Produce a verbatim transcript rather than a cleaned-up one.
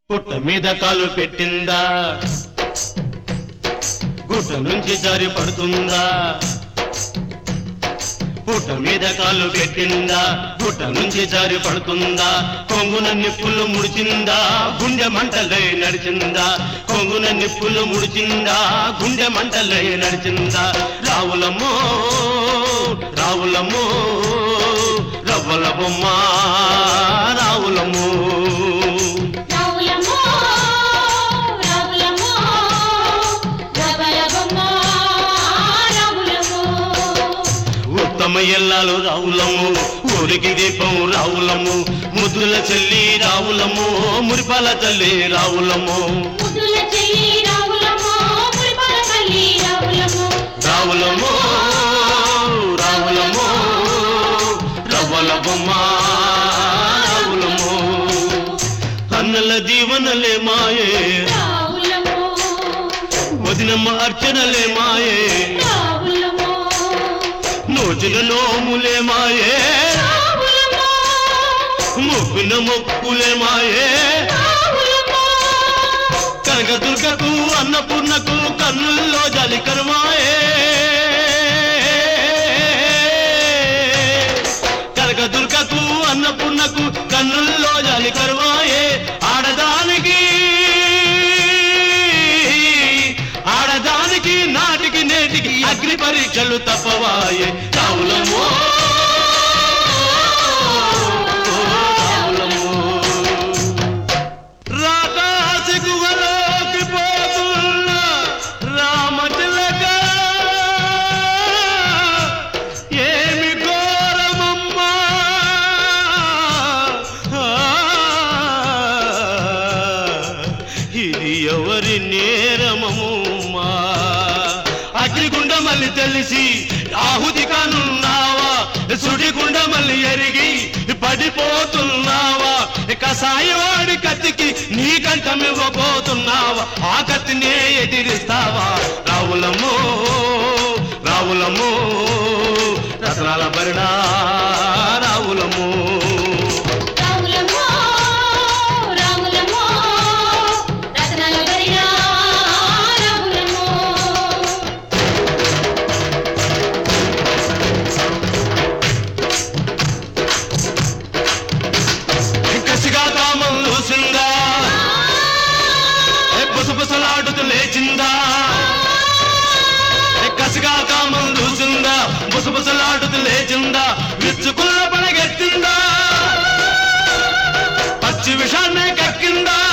పుట్ట మీద కాలు పెట్టిందా, గుట్ట నుంచి జారి పడుతుందా? పుట్ట మీద కాలు పెట్టిందా, గుట్ట నుంచి జారి పడుతుందా? కొంగున నిప్పులు ముడిచిందా, గుండె మంటలై నడిచిందా? కొంగున నిప్పులు ముడిచిందా, గుండె మంటలై నడిచిందా? రావులమ్మో రావులమ్మో రవ్వల బొమ్మ రావులమ్మో. ఉత్తమ ఎల్లాలు రావులము, ఊరికి దీపం రావులము, ముద్దుల చెల్లి రావులము, మురిపాల తల్లి రావులము. రావులము రావులము రవ్వల బొమ్మ రావులము. అన్నల దీవనలే మాయే, వదినమ్మ అర్చనలే మాయే, నోచిన నోములే మాయే, మొక్కున మొక్కులే మాయే. కనకదుర్గకు అన్నపూర్ణకు కన్నుల్లో జలికరమాయే, కనకదుర్గకు అన్నపూర్ణకు కన్నుల్లో జలికరమాయే. ఆడదానికి ఆడదానికి నాటికి నేటికి అగ్ని పరీక్షలు తప్పవాయే. రావులమో రాకాసి గుహలోకి పోతున్న రామచిలక, ఏమి ఘోరమమ్మా, ఇది ఎవరి నేరమమ్మా? అగ్నిగుండ మళ్ళీ తెలిసి ఆహుతి కానున్నావా, సుడిగుండ మళ్ళీ ఎరిగి పడిపోతున్నావా? కసాయవాడి కత్తికి నీ కంఠమివ్వబోతున్నావా? ఆ కత్తినే ఎదిరిస్తావా? రావులమ్మో రావులమ్మో రత్నాల బరిడా రావులమ్మో. బుసబుసలాడుతూ లేచిందా, కసిగా కామం చూసిందా, బుసబుసలాడుతూ లేచిందా, విచ్చుకున్న పడగెత్తిందా, పచ్చి విషాన్నే కక్కిందా.